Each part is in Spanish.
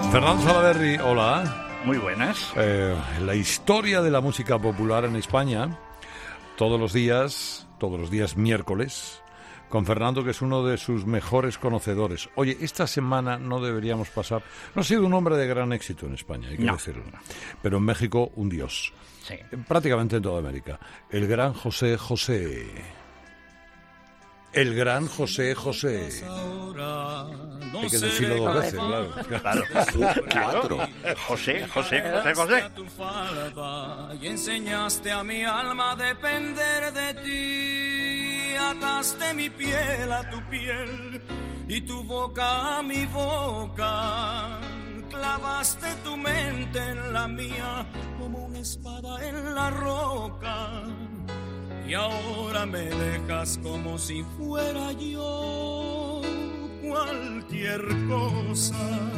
Fernando Salaverry, hola. Muy buenas. La historia de la música popular en España, todos los días miércoles, con Fernando, que es uno de sus mejores conocedores. Oye, esta semana no deberíamos pasar... No ha sido un hombre de gran éxito en España, hay que decirlo. Pero en México, un dios. Sí. Prácticamente en toda América. El gran José José. El gran José José. Hay que decirlo dos veces, claro. Claro. José. Y enseñaste a mi alma a depender de ti. Ataste mi piel a tu piel y tu boca a mi boca. Clavaste tu mente en la mía como una espada en la roca. Y ahora me dejas como si fuera yo cualquier cosa.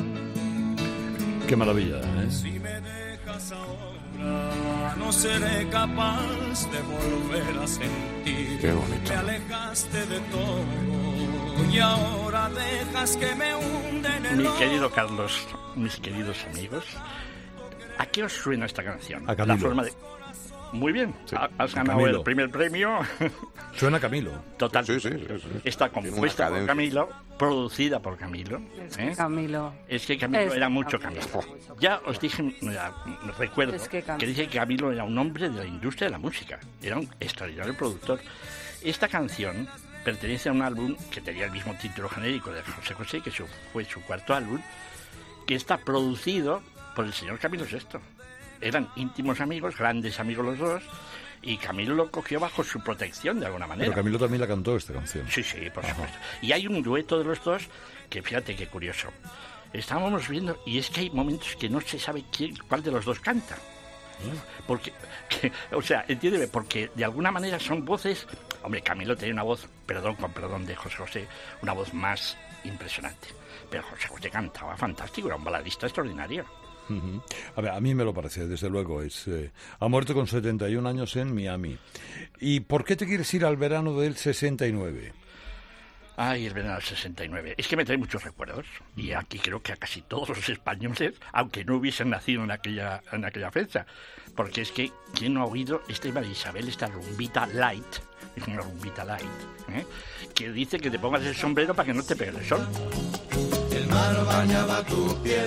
Qué maravilla, ¿eh? Si me dejas ahora, no seré capaz de volver a sentir. Qué bonito. Me alejaste de todo y ahora dejas que me hunde en el Mi querido Carlos, mis queridos amigos, ¿a qué os suena esta canción? A Camilo. La forma de... Muy bien, Sí, has ganado Camilo. el primer premio. Suena a Camilo. Total. Sí. Está Tiene compuesta una por Camilo, producida por Camilo. Es que Camilo... Es que Camilo era mucho Camilo. Camilo. Ya os dije, recuerdo, Es que que dije que Camilo era un hombre de la industria de la música. Era un extraordinario productor. Esta canción pertenece a un álbum que tenía el mismo título genérico de José José, que fue su cuarto álbum, que está producido por el señor Camilo VI. Eran íntimos amigos, grandes amigos los dos, y Camilo lo cogió bajo su protección de alguna manera. Pero Camilo también la cantó, esta canción. Sí, por supuesto. Y hay un dueto de los dos que, fíjate qué curioso. Estábamos viendo, y es que hay momentos que no se sabe cuál de los dos canta. Porque, entiéndeme, porque de alguna manera son voces... Hombre, Camilo tenía una voz, con perdón de José José, una voz más impresionante. Pero José José cantaba fantástico, era un baladista extraordinario. Uh-huh. A ver, a mí me lo parece, desde luego. Ha muerto con 71 años en Miami. ¿Y por qué te quieres ir al verano del 69? Ay, el verano del 69. Es que me trae muchos recuerdos. Y aquí creo que a casi todos los españoles, aunque no hubiesen nacido en aquella fecha. Porque es que, ¿quién no ha oído esta María Isabel, esta rumbita light? Es una rumbita light, ¿eh? Que dice que te pongas el sombrero para que no te pegue el sol. El mar bañaba tu piel,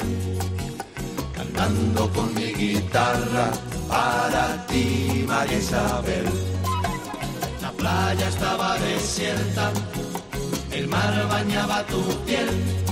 cantando con mi guitarra para ti, María Isabel. La playa estaba desierta, el mar bañaba tu piel,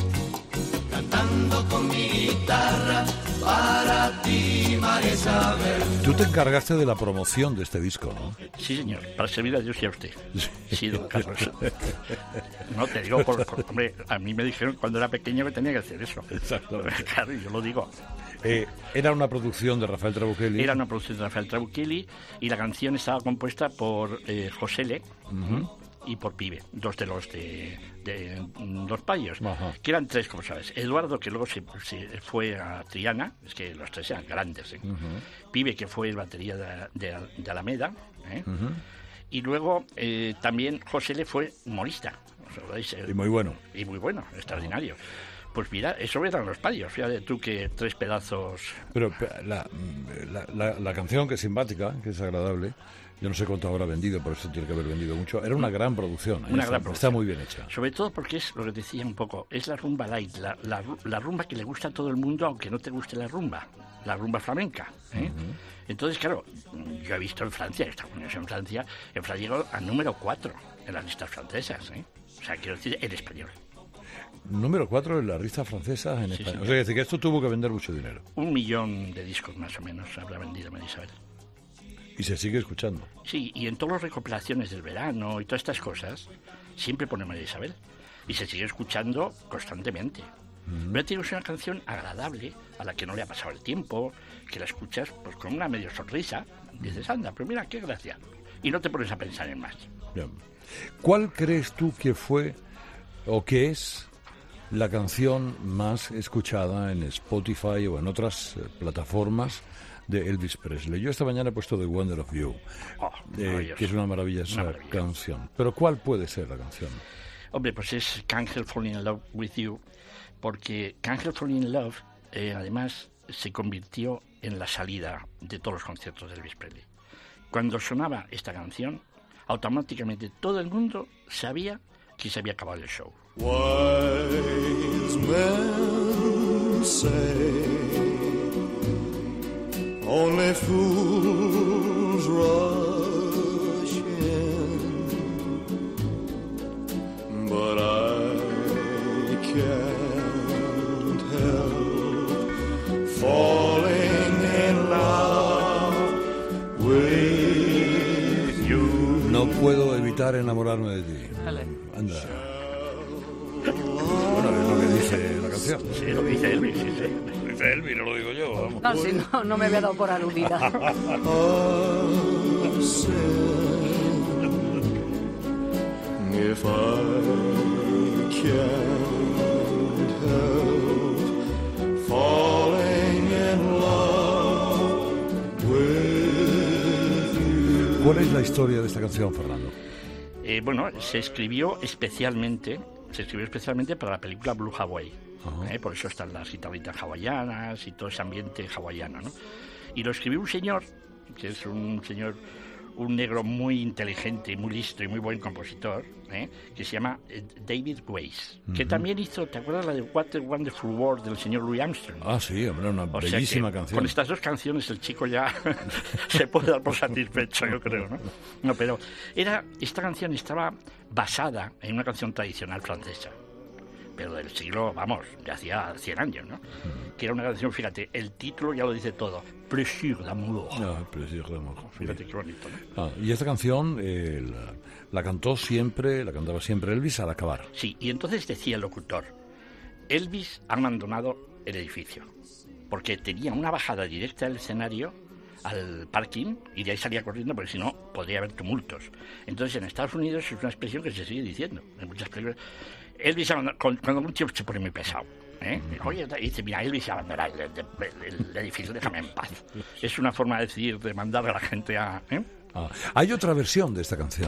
cantando con mi guitarra para ti, María Isabel. Tú te encargaste de la promoción de este disco, ¿no? Sí, señor, para servir a Dios y a usted. Sí, don Carlos. No, te digo, hombre, a mí me dijeron cuando era pequeño que tenía que hacer eso. Exactamente. Claro, yo lo digo. Era una producción de Rafael Trabuchelli. Era una producción de Rafael Trabuchelli y la canción estaba compuesta por José Le y por Pibe, dos de los de Los Payos, que eran tres, como sabes. Eduardo, que luego se fue a Triana, es que los tres eran grandes. Pibe, que fue el batería de Alameda. Y luego también José Le fue humorista. Y muy bueno. Y muy bueno, extraordinario. Pues mira, eso eran Los Payos. Fíjate tú que tres pedazos... Pero la canción, que es simpática, que es agradable, yo no sé cuánto habrá vendido, por eso tiene que haber vendido mucho. Era una gran producción. Está muy bien hecha. Sobre todo porque es lo que decía un poco, es la rumba light, la rumba que le gusta a todo el mundo, aunque no te guste la rumba flamenca. Entonces, claro, yo he visto en Francia, en Francia llegó al número 4 en las listas francesas. O sea, quiero decir, en español. Número 4 en la lista francesa en España. Señor. O sea, decir que esto tuvo que vender mucho dinero. 1 millón de discos más o menos habrá vendido María Isabel. Y se sigue escuchando. Sí, y en todas las recopilaciones del verano y todas estas cosas, siempre pone María Isabel. Y se sigue escuchando constantemente. Pero tiene una canción agradable, a la que no le ha pasado el tiempo, que la escuchas pues con una medio sonrisa. Dices, anda, pero mira, qué gracia. Y no te pones a pensar en más. Bien. ¿Cuál crees tú que fue o que es la canción más escuchada en Spotify o en otras plataformas de Elvis Presley? Yo esta mañana he puesto The Wonder of You, que es una maravillosa canción. Pero ¿cuál puede ser la canción? Hombre, pues es Can't Help Falling in Love with You, porque Can't Help Falling in Love además, se convirtió en la salida de todos los conciertos de Elvis Presley. Cuando sonaba esta canción, automáticamente todo el mundo sabía que se había acabado el show. Wise men say only fools rush in, but I can't help falling in love with you. No puedo evitar enamorarme de ti. Vale. Anda. Bueno, es lo que dice la canción. Sí, lo que dice Elvis, sí. Lo dice Elvis, no lo digo yo. Vamos. No, sí, no me había dado por aludida. If I can't help falling in love with you. ¿Cuál es la historia de esta canción, Fernando? Bueno, se escribió especialmente para la película Blue Hawaii. Por eso están las guitarritas hawaianas y todo ese ambiente hawaiano, ¿no? Y lo escribió un señor, que es un negro muy inteligente, muy listo y muy buen compositor, que se llama David Weiss, que también hizo, ¿te acuerdas la de What a Wonderful World del señor Louis Armstrong? Ah, sí, hombre, una bellísima canción. Con estas dos canciones el chico ya se puede dar por satisfecho, yo creo, ¿no? No, pero esta canción estaba basada en una canción tradicional francesa, pero del siglo, vamos, de hacía 100 años, ¿no? Que era una canción, fíjate, el título ya lo dice todo, Plaisir d'amour. Plaisir d'amour. Fíjate qué bonito, ¿no? Y esta canción la cantaba siempre Elvis al acabar. Sí, y entonces decía el locutor, Elvis ha abandonado el edificio, porque tenía una bajada directa del escenario al parking y de ahí salía corriendo porque si no podría haber tumultos. Entonces en Estados Unidos es una expresión que se sigue diciendo en muchas películas. Elvis cuando un tío se pone muy pesado, oye, dice, mira, Elvis abandonará el edificio, déjame en paz. Es una forma de decir, de mandar a la gente a... Hay otra versión de esta canción.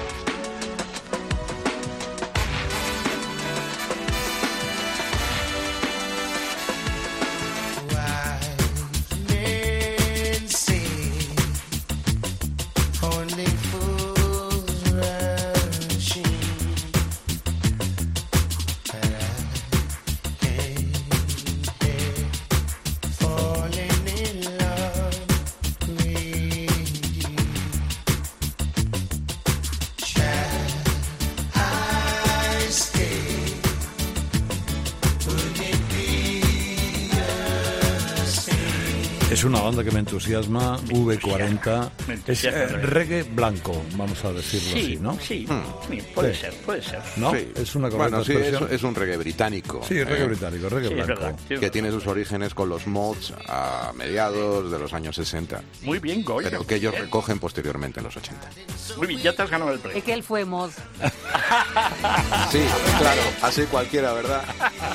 Es una banda que me entusiasma, V40, es reggae blanco, vamos a decirlo así, ¿no? Sí, puede ser. ¿No? Sí. Es una correcta expresión. Es un reggae británico. Sí, reggae británico, reggae blanco. Verdad, que tiene sus orígenes con los mods a mediados de los años 60. Muy bien, Goya. Pero que ellos recogen posteriormente en los 80. Muy bien, ya te has ganado el premio. Es que él fue mod. Sí, claro, así cualquiera, ¿verdad?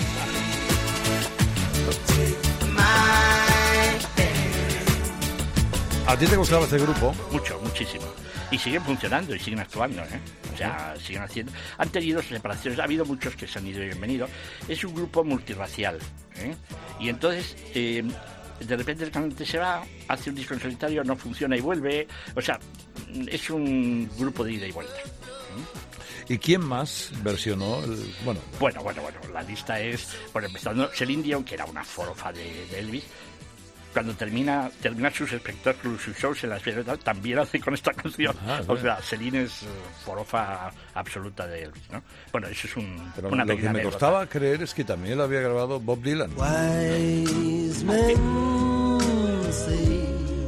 ¿A ti te gustaba este grupo? Muchísimo. Y siguen funcionando y siguen actuando, O sea, siguen haciendo... Han tenido separaciones, ha habido muchos que se han ido y han venido. Es un grupo multirracial, Y entonces, de repente el cantante se va, hace un disco en solitario, no funciona y vuelve. O sea, es un grupo de ida y vuelta. ¿Y quién más versionó? Bueno, la lista es... Bueno, empezando Celine Dion, que era una forofa de Elvis. Cuando termina sus espectáculos, sus shows en las fiestas, también hace con esta canción. O sea, Celine es forofa absoluta de Elvis, ¿no? Bueno, eso es una lo que me costaba creer es que también lo había grabado Bob Dylan. Wise men say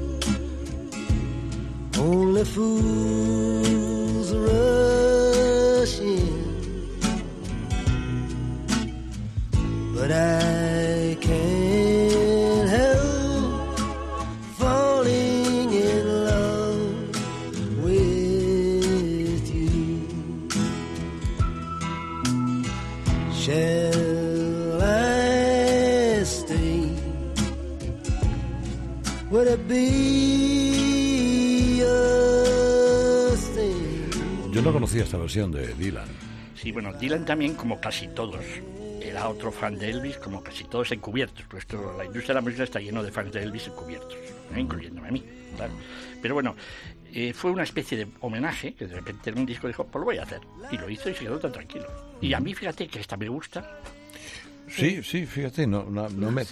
only fools rush in, but I can't help falling in love with you. Shall I stay? Would it be a thing? Yo no conocía esta versión de Dylan. Sí, bueno, Dylan también, como casi todos, era otro fan de Elvis, como casi todos encubiertos. Pues la industria de la música está lleno de fans de Elvis encubiertos, incluyéndome a mí, claro. Pero bueno, fue una especie de homenaje, que de repente en un disco dijo, pues lo voy a hacer. Y lo hizo y se quedó tan tranquilo. Y a mí, fíjate, que esta me gusta. Sí, fíjate, no me...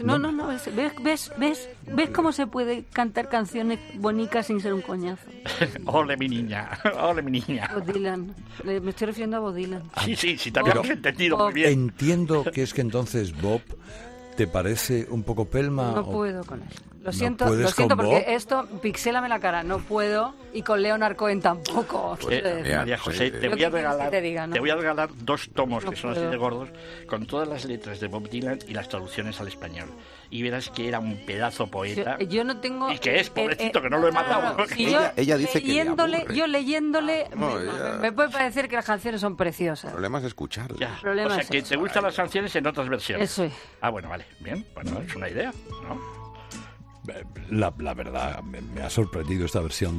¿Ves cómo se puede cantar canciones bonitas sin ser un coñazo? Ole mi niña, ole mi niña. Bob Dylan, me estoy refiriendo a Bob Dylan. Sí, también lo has entendido muy bien. Entiendo que es que entonces Bob te parece un poco pelma. No puedo con él. Lo ¿No siento puedes porque con Bob? esto, pixélame la cara, no puedo, y con Leonard Cohen tampoco. María José, te voy a regalar, ¿no? 2 tomos No que son así puedo. de gordos, con todas las letras de Bob Dylan y las traducciones al español. Y verás que era un pedazo poeta. Yo no tengo... Y que es, pobrecito, que no lo he matado. Si Ella dice que le leyéndole, aburre. yo leyéndole, No, me puede parecer que las canciones son preciosas. El problema es escucharlo. Ya. problema O sea, es que eso. te gustan las canciones en otras versiones. Eso es. Ah, bueno, vale. Bien, bueno, es una idea, ¿no? La verdad, me ha sorprendido esta versión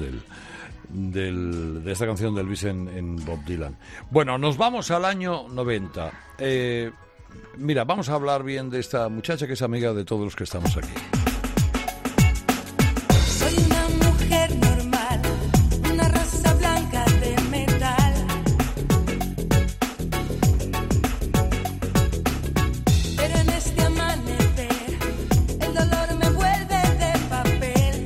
de esta canción de Elvis en Bob Dylan. Bueno, nos vamos al año 90. Mira, vamos a hablar bien de esta muchacha que es amiga de todos los que estamos aquí. Soy una mujer normal, una raza blanca de metal. Pero en este amanecer, el dolor me vuelve de papel.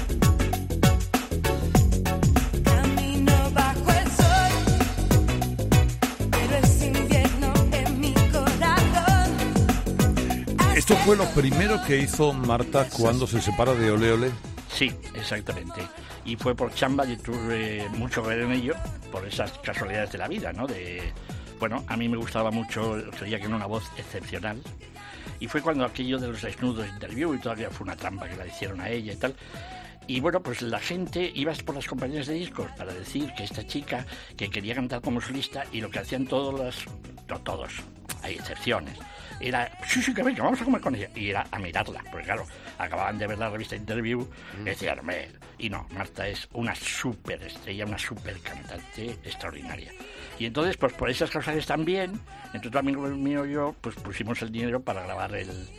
Camino bajo el sol, pero es invierno en mi corazón. Esto fue lo primero que hizo Marta cuando se separa de Ole Ole. Sí, exactamente. Y fue por chamba, y tuve mucho que ver en ello, por esas casualidades de la vida, ¿no? Bueno, a mí me gustaba mucho, creía que era una voz excepcional. Y fue cuando aquello de los desnudos interview y todavía fue una trampa que la hicieron a ella y tal. Y bueno, pues la gente iba por las compañías de discos para decir que esta chica que quería cantar como solista, y lo que hacían todos, hay excepciones, era, sí, que venga, vamos a comer con ella. Y era a mirarla, porque claro, acababan de ver la revista Interview, y decían, y no, Marta es una súper estrella, una súper cantante extraordinaria. Y entonces, pues por esas cosas también, entre otro amigo mío y yo, pues pusimos el dinero para grabar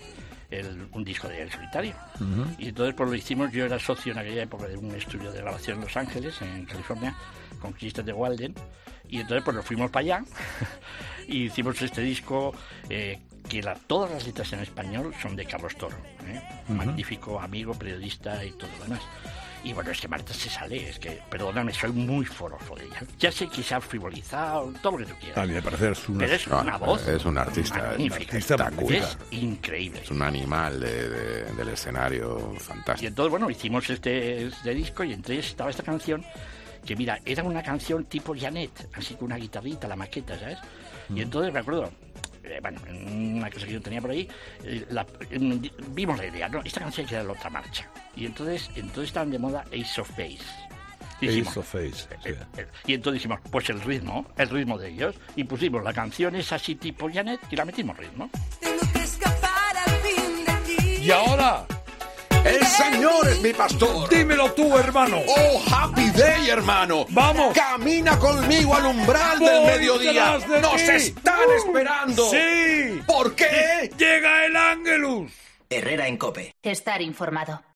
un disco de El Solitario. Y entonces pues lo hicimos. Yo era socio en aquella época de un estudio de grabación en Los Ángeles, en California, con Christopher de Walden, y entonces pues nos fuimos para allá y hicimos este disco que todas las letras en español son de Carlos Toro, magnífico amigo, periodista y todo lo demás. Y bueno, es que Marta se sale, es que, perdóname, soy muy forofo de ella. Ya sé que se ha frivolizado, todo lo que tú quieras. A mí me parece pero es una voz es un artista magnífica, espectacular. es increíble. Es un animal del escenario Y fantástico. entonces, bueno, hicimos este disco, y entre ellos estaba esta canción, que mira, era una canción tipo Janet, así con una guitarrita, la maqueta, ¿sabes? Y entonces me acuerdo, bueno, en una cosa que yo tenía por ahí, vimos la idea, ¿no? Esta canción hay que darle otra marcha. Y entonces estaban de moda Ace of Base. Ace of Base, sí. Y entonces dijimos, pues el ritmo de ellos, y pusimos la canción esa así tipo Janet, y la metimos ritmo. Tengo que escapar al fin de ti. Y ahora, ¡El Señor es mi pastor! dímelo tú, hermano. ¡Oh, happy day, hermano! ¡Vamos! ¡Camina conmigo al umbral del ¡Voy mediodía! detrás de ¡Nos ti! están esperando! ¡Sí! ¿Por qué? ¡Llega el Ángelus! Herrera en COPE. Estar informado.